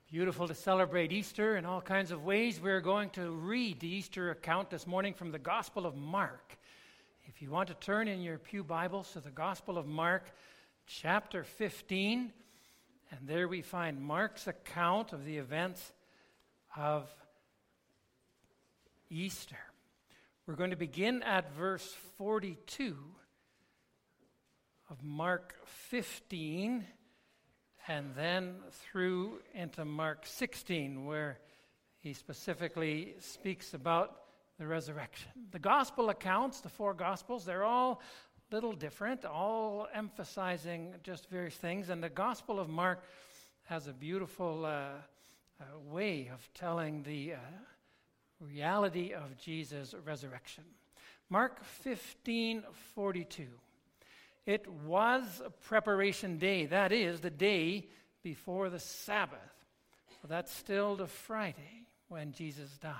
Beautiful to celebrate Easter in all kinds of ways. We're going to read the Easter account this morning from the Gospel of Mark. If you want to turn in your pew Bibles to the Gospel of Mark, chapter 15, and there we find Mark's account of the events of Easter. We're going to begin at verse 42 of Mark 15, and then through into Mark 16, where he specifically speaks about the resurrection. The gospel accounts, the four gospels, they're all a little different, all emphasizing just various things. And the Gospel of Mark has a beautiful way of telling the reality of Jesus' resurrection. Mark 15:42. It was preparation day, that is, the day before the Sabbath. Well, that's still the Friday when Jesus died.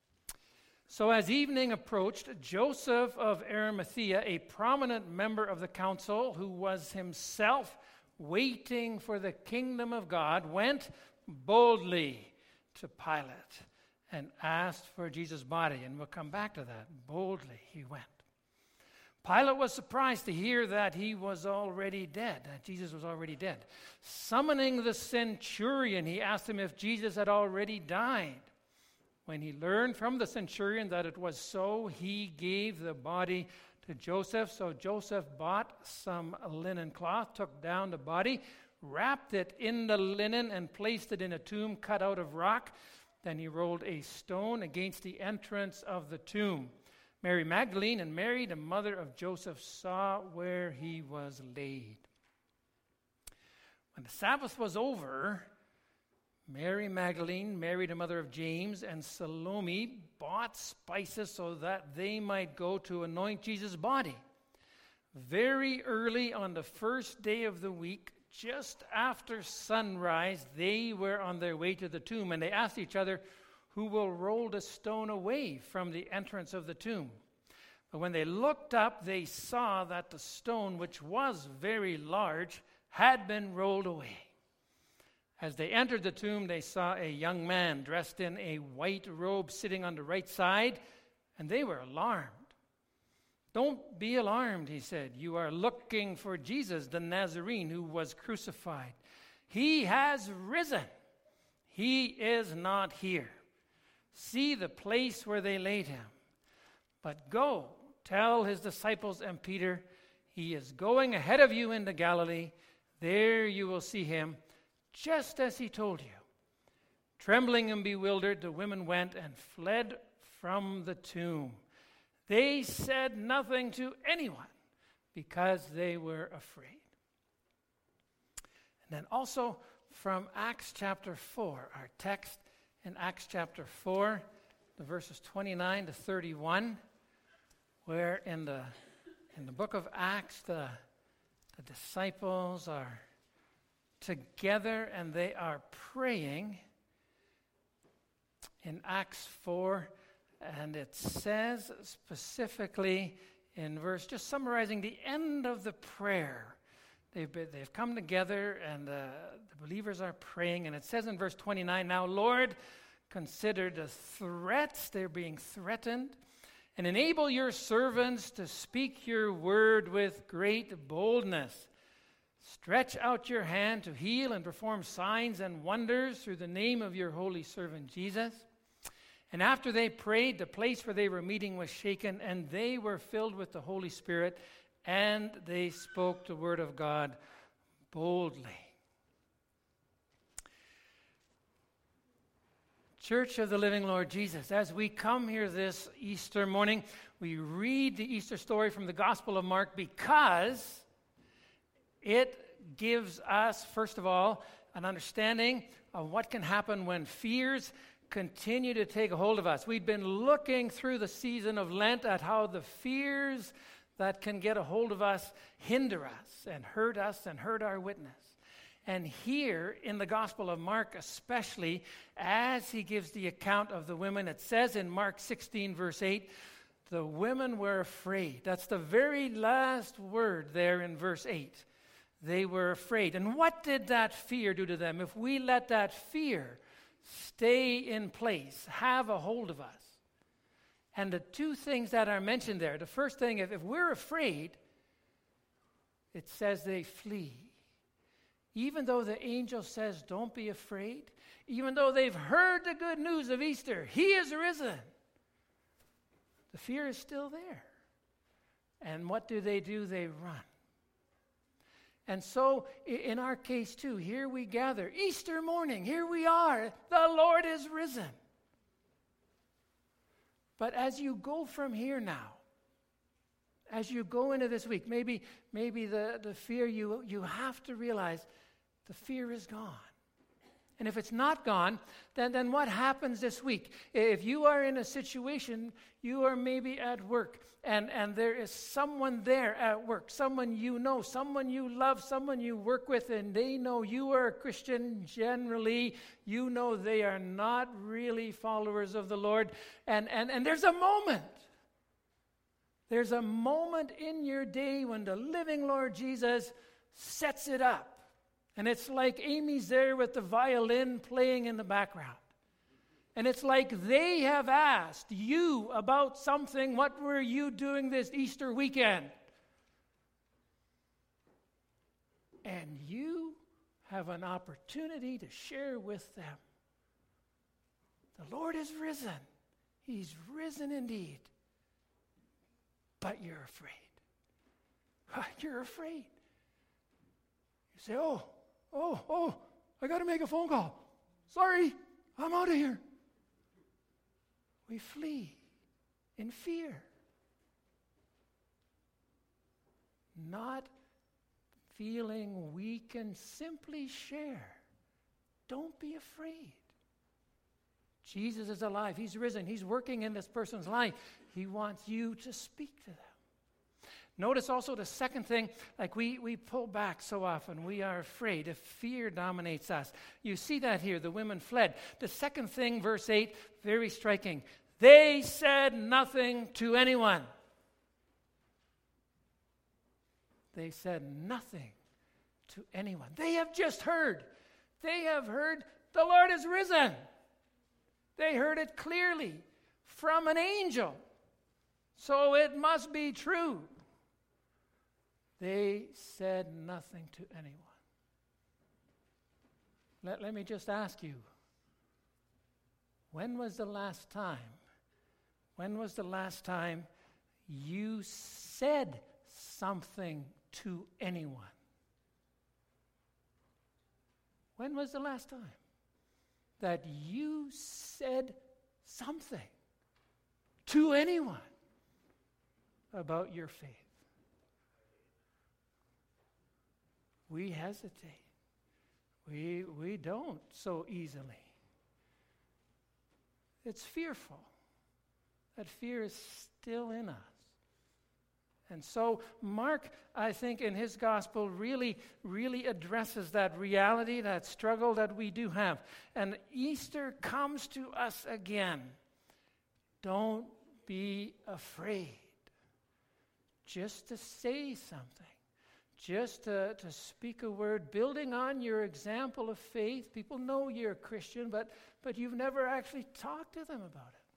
So as evening approached, Joseph of Arimathea, a prominent member of the council who was himself waiting for the kingdom of God, went boldly to Pilate and asked for Jesus' body. And we'll come back to that. Boldly he went. Pilate was surprised to hear that he was already dead, that Jesus was already dead. Summoning the centurion, he asked him if Jesus had already died. When he learned from the centurion that it was so, he gave the body to Joseph. So Joseph bought some linen cloth, took down the body, wrapped it in the linen, and placed it in a tomb cut out of rock. Then he rolled a stone against the entrance of the tomb. Mary Magdalene and Mary, the mother of Joseph, saw where he was laid. When the Sabbath was over, Mary Magdalene, Mary the mother of James, and Salome bought spices so that they might go to anoint Jesus' body. Very early on the first day of the week, just after sunrise, they were on their way to the tomb, and they asked each other, "Who will roll the stone away from the entrance of the tomb?" But when they looked up, they saw that the stone, which was very large, had been rolled away. As they entered the tomb, they saw a young man dressed in a white robe sitting on the right side, and they were alarmed. "Don't be alarmed," he said. "You are looking for Jesus, the Nazarene, who was crucified. He has risen. He is not here. See the place where they laid him. But go, tell his disciples and Peter, he is going ahead of you into Galilee. There you will see him, just as he told you." Trembling and bewildered, the women went and fled from the tomb. They said nothing to anyone because they were afraid. And then also from Acts chapter 4, our text in Acts chapter 4, the verses 29 to 31, where in the book of Acts, the disciples are together and they are praying in Acts 4, and it says specifically in verse, just summarizing the end of the prayer. They've come together and the believers are praying, and it says in verse 29, "Now, Lord, consider the threats," they're being threatened, "and enable your servants to speak your word with great boldness. Stretch out your hand to heal and perform signs and wonders through the name of your holy servant Jesus." And after they prayed, the place where they were meeting was shaken, and they were filled with the Holy Spirit, and they spoke the word of God boldly. Church of the Living Lord Jesus, as we come here this Easter morning, we read the Easter story from the Gospel of Mark because it gives us, first of all, an understanding of what can happen when fears continue to take a hold of us. We've been looking through the season of Lent at how the fears that can get a hold of us hinder us and hurt our witness. And here in the Gospel of Mark especially, as he gives the account of the women, it says in Mark 16 verse 8, the women were afraid. That's the very last word there in verse 8. they were afraid. And what did that fear do to them? If we let that fear stay in place, have a hold of us. And the two things that are mentioned there, the first thing, if we're afraid, it says they flee. Even though the angel says, don't be afraid, even though they've heard the good news of Easter, he is risen, the fear is still there. And what do? They run. And so, in our case too, here we gather, Easter morning, here we are, the Lord is risen. But as you go from here now, as you go into this week, maybe the fear, you have to realize the fear is gone. And if it's not gone, then what happens this week? If you are in a situation, you are maybe at work, and there is someone there at work, someone you know, someone you love, someone you work with, and they know you are a Christian generally, you know they are not really followers of the Lord, and there's a moment. There's a moment in your day when the living Lord Jesus sets it up. And it's like Amy's there with the violin playing in the background. And it's like they have asked you about something. What were you doing this Easter weekend? And you have an opportunity to share with them. The Lord is risen. He's risen indeed. But you're afraid. You're afraid. You say, oh, I got to make a phone call. Sorry, I'm out of here. We flee in fear. Not feeling we can simply share. Don't be afraid. Jesus is alive. He's risen. He's working in this person's life. He wants you to speak to them. Notice also the second thing, like we pull back so often. We are afraid if fear dominates us. You see that here. The women fled. The second thing, verse 8, very striking. They said nothing to anyone. They said nothing to anyone. They have just heard. They have heard the Lord is risen. They heard it clearly from an angel. So it must be true. They said nothing to anyone. Let me just ask you, when was the last time you said something to anyone? When was the last time that you said something to anyone about your faith? We hesitate. We don't so easily. It's fearful. That fear is still in us. And so Mark, I think, in his gospel really addresses that reality, that struggle that we do have. And Easter comes to us again. Don't be afraid. Just to say something. Just to speak a word, building on your example of faith. People know you're a Christian, but you've never actually talked to them about it.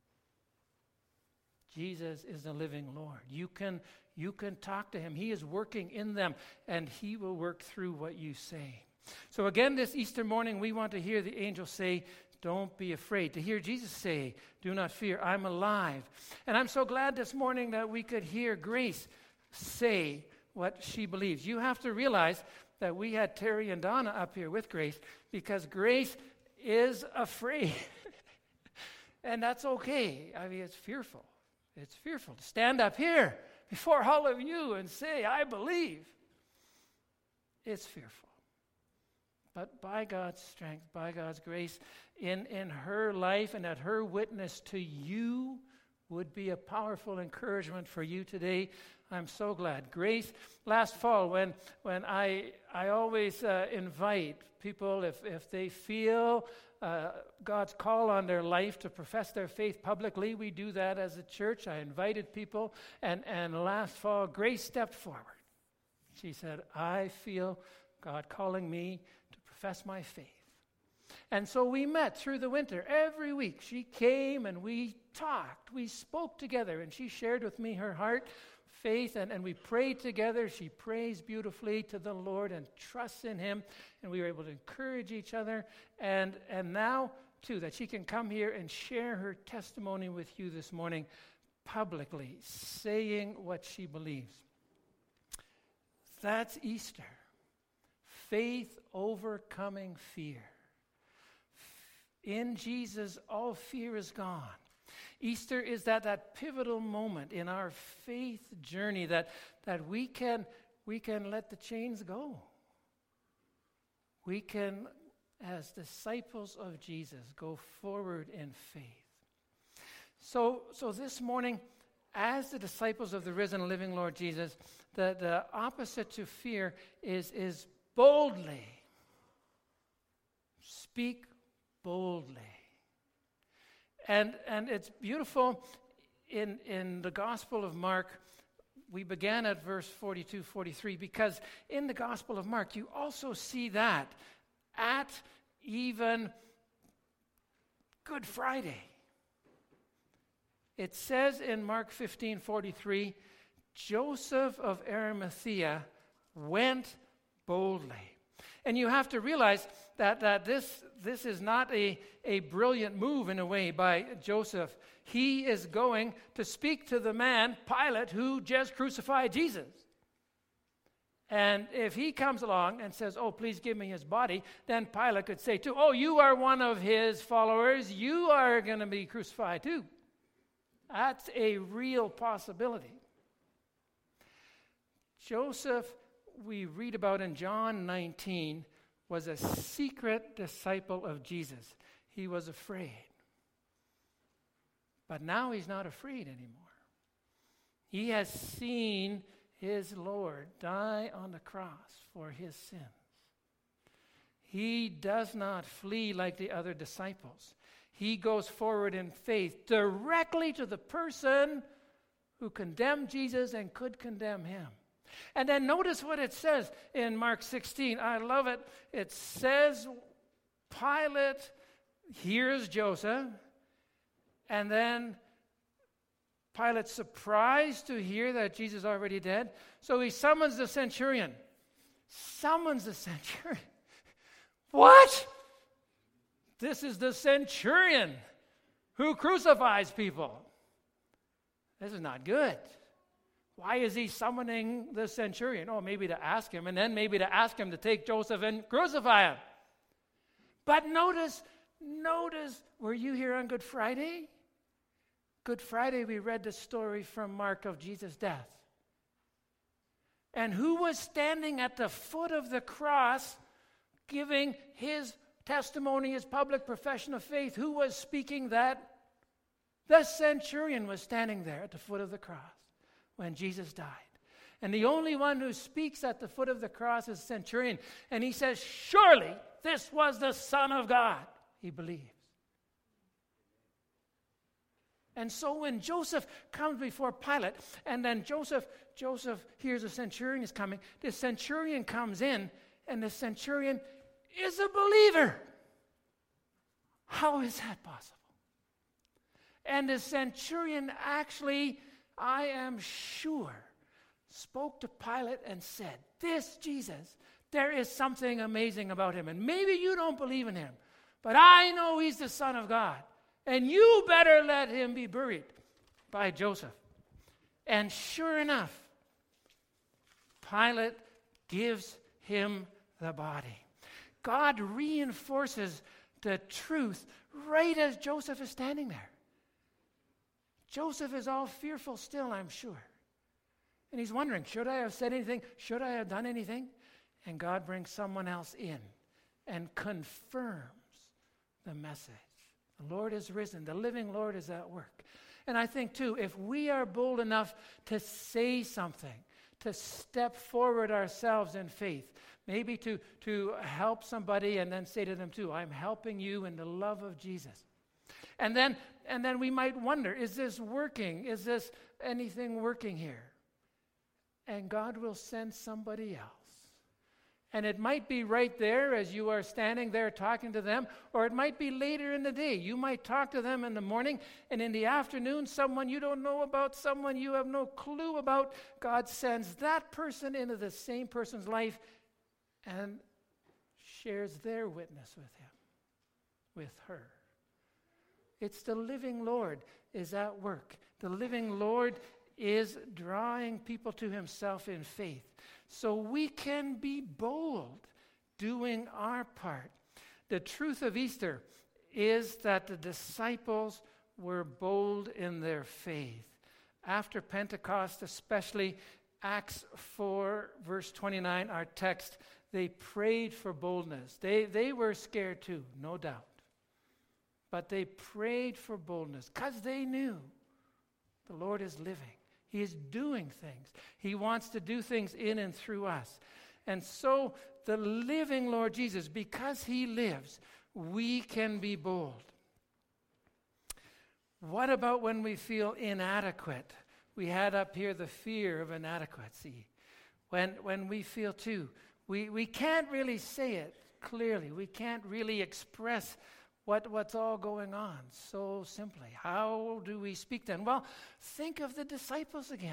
Jesus is the living Lord. You can talk to him. He is working in them, and he will work through what you say. So again, this Easter morning, we want to hear the angel say, don't be afraid. To hear Jesus say, do not fear, I'm alive. And I'm so glad this morning that we could hear Grace say what she believes. You have to realize that we had Terry and Donna up here with Grace because Grace is afraid. And that's okay. I mean, it's fearful. It's fearful to stand up here before all of you and say, I believe. It's fearful. But by God's strength, by God's grace, in her life and that her witness to you would be a powerful encouragement for you today. I'm so glad. Grace, last fall when I always invite people if they feel God's call on their life to profess their faith publicly. We do that as a church. I invited people, and last fall, Grace stepped forward. She said, I feel God calling me to profess my faith. And so we met through the winter. Every week she came and we talked. We spoke together and she shared with me her heart, faith, and we prayed together. She prays beautifully to the Lord and trusts in Him. And we were able to encourage each other. And now, too, that she can come here and share her testimony with you this morning publicly, saying what she believes. That's Easter. Faith overcoming fear. In Jesus, all fear is gone. Easter is that pivotal moment in our faith journey that we can let the chains go. We can, as disciples of Jesus, go forward in faith. So this morning, as the disciples of the risen and living Lord Jesus, the opposite to fear is boldly. Speak boldly. And it's beautiful in the Gospel of Mark. We began at verse 42, 43, because in the Gospel of Mark, you also see that at even Good Friday. It says in Mark 15:43, Joseph of Arimathea went boldly. And you have to realize that this is not a brilliant move in a way by Joseph. He is going to speak to the man, Pilate, who just crucified Jesus. And if he comes along and says, oh, please give me his body, then Pilate could say too, oh, you are one of his followers. You are going to be crucified too. That's a real possibility. Joseph, we read about in John 19, was a secret disciple of Jesus. He was afraid. But now he's not afraid anymore. He has seen his Lord die on the cross for his sins. He does not flee like the other disciples. He goes forward in faith directly to the person who condemned Jesus and could condemn him. And then notice what it says in Mark 16. I love it. It says Pilate hears Joseph, and then Pilate's surprised to hear that Jesus is already dead. So he summons the centurion. What? This is the centurion who crucifies people. This is not good. Why is he summoning the centurion? Oh, maybe to ask him, and then maybe to ask him to take Joseph and crucify him. But notice, were you here on Good Friday? Good Friday, we read the story from Mark of Jesus' death. And who was standing at the foot of the cross giving his testimony, his public profession of faith? Who was speaking that? The centurion was standing there at the foot of the cross when Jesus died. And the only one who speaks at the foot of the cross is the centurion. And he says, surely this was the Son of God. He believes. And so when Joseph comes before Pilate, and then Joseph hears the centurion is coming, the centurion comes in, and the centurion is a believer. How is that possible? And the centurion actually, I am sure, spoke to Pilate and said, this Jesus, there is something amazing about him. And maybe you don't believe in him, but I know he's the Son of God. And you better let him be buried by Joseph. And sure enough, Pilate gives him the body. God reinforces the truth right as Joseph is standing there. Joseph is all fearful still, I'm sure. And he's wondering, should I have said anything? Should I have done anything? And God brings someone else in and confirms the message. The Lord is risen. The living Lord is at work. And I think, too, if we are bold enough to say something, to step forward ourselves in faith, maybe to help somebody and then say to them, too, I'm helping you in the love of Jesus. And then we might wonder, is this working? Is this anything working here? and God will send somebody else. And it might be right there as you are standing there talking to them, or it might be later in the day. You might talk to them in the morning, and in the afternoon, someone you don't know about, someone you have no clue about, God sends that person into the same person's life and shares their witness with him, with her. It's the living Lord is at work. The living Lord is drawing people to himself in faith. So we can be bold doing our part. The truth of Easter is that the disciples were bold in their faith. After Pentecost, especially Acts 4, verse 29, our text, they prayed for boldness. They were scared too, no doubt. But they prayed for boldness because they knew the Lord is living. He is doing things. He wants to do things in and through us. And so the living Lord Jesus, because he lives, we can be bold. What about when we feel inadequate? We had up here the fear of inadequacy. When we feel too, we can't really say it clearly. We can't really express what's all going on so simply. How do we speak then? Well, think of the disciples again.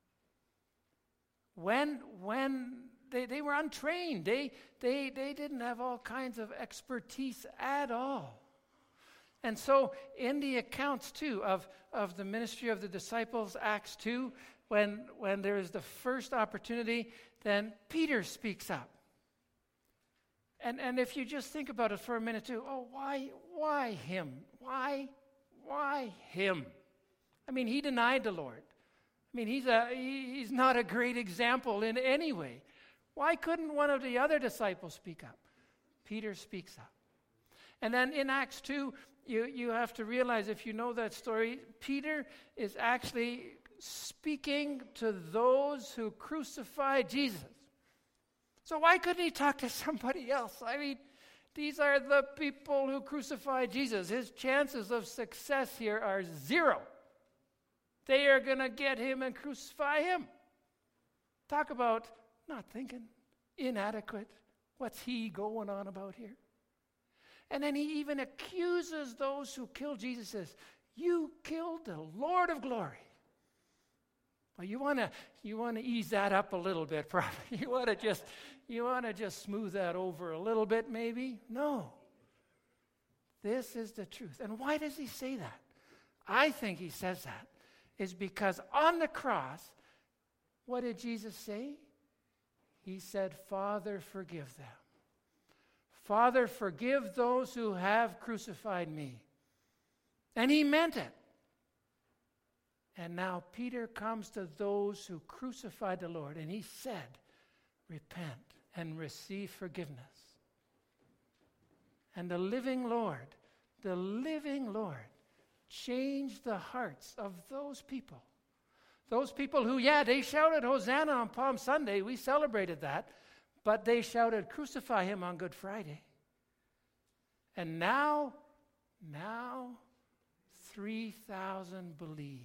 When they were untrained, they didn't have all kinds of expertise at all. And so in the accounts too of the ministry of the disciples, Acts 2, when there is the first opportunity, then Peter speaks up. And if you just think about it for a minute too, why him? Why him? I mean, he denied the Lord. I mean, he's not a great example in any way. Why couldn't one of the other disciples speak up? Peter speaks up. And then in Acts 2, you have to realize, if you know that story, Peter is actually speaking to those who crucified Jesus. So why couldn't he talk to somebody else? I mean, these are the people who crucified Jesus. His chances of success here are zero. They are going to get him and crucify him. Talk about not thinking, inadequate. What's he going on about here? And then he even accuses those who killed Jesus. Says, you killed the Lord of glory. Well, you want to ease that up a little bit, probably. You want to just smooth that over a little bit, maybe? No. This is the truth. And why does he say that? I think he says that is because on the cross, what did Jesus say? He said, Father, forgive them. Father, forgive those who have crucified me. And he meant it. And now Peter comes to those who crucified the Lord, and he said, repent and receive forgiveness. And the living Lord changed the hearts of those people. Those people who, they shouted Hosanna on Palm Sunday. We celebrated that. But they shouted, crucify him on Good Friday. And now 3,000 believe.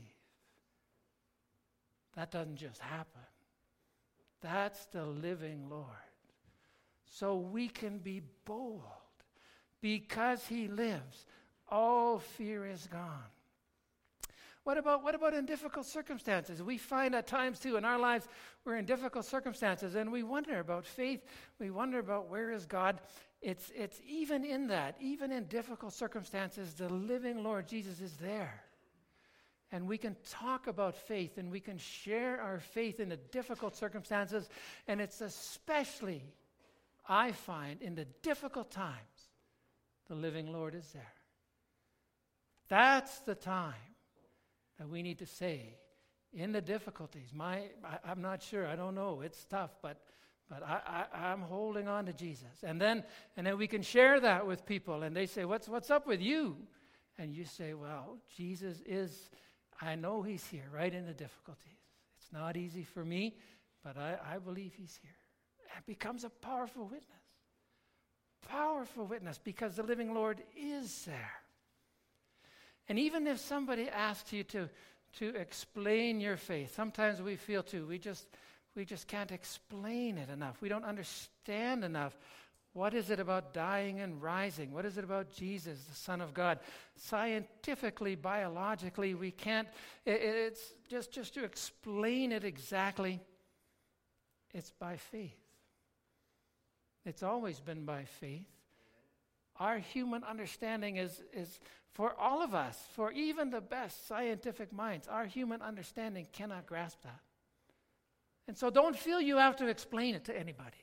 That doesn't just happen. That's the living Lord. So we can be bold. Because he lives, all fear is gone. What about in difficult circumstances? We find at times too in our lives we're in difficult circumstances and we wonder about faith. We wonder about where is God. It's even in that, even in difficult circumstances, the living Lord Jesus is there. And we can talk about faith and we can share our faith in the difficult circumstances. And it's especially, I find, in the difficult times, the living Lord is there. That's the time that we need to say, in the difficulties, I'm not sure, I don't know, it's tough, but I'm holding on to Jesus. And then we can share that with people, and they say, what's up with you? And you say, well, Jesus is, I know he's here, right in the difficulties. It's not easy for me, but I believe he's here. It becomes a powerful witness. Powerful witness, because the living Lord is there. And even if somebody asks you to explain your faith, sometimes we feel too, we just can't explain it enough. We don't understand enough. What is it about dying and rising? What is it about Jesus, the Son of God? Scientifically, biologically, we can't, it's just to explain it exactly, it's by faith. It's always been by faith. Our human understanding is for all of us, for even the best scientific minds, our human understanding cannot grasp that. And so don't feel you have to explain it to anybody.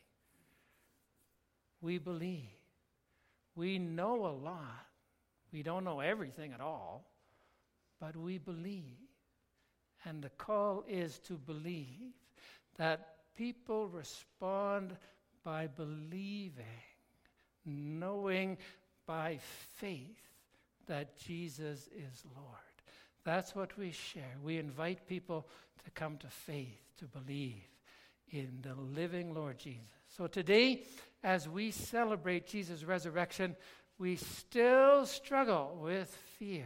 We believe. We know a lot. We don't know everything at all, but we believe. And the call is to believe that people respond by believing, knowing by faith that Jesus is Lord. That's what we share. We invite people to come to faith, to believe in the living Lord Jesus. So today, as we celebrate Jesus' resurrection, we still struggle with fears.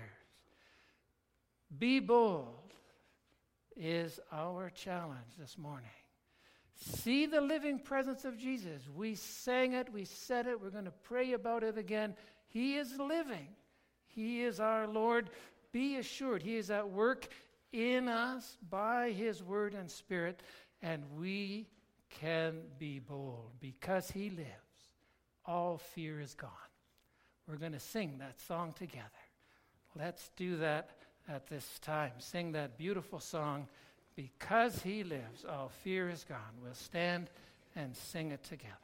Be bold is our challenge this morning. See the living presence of Jesus. We sang it, we said it, we're going to pray about it again. He is living. He is our Lord. Be assured, He is at work in us by His Word and Spirit, and we can be bold because He lives. All fear is gone. We're going to sing that song together. Let's do that at this time. Sing that beautiful song, Because He Lives, All Fear is Gone. We'll stand and sing it together.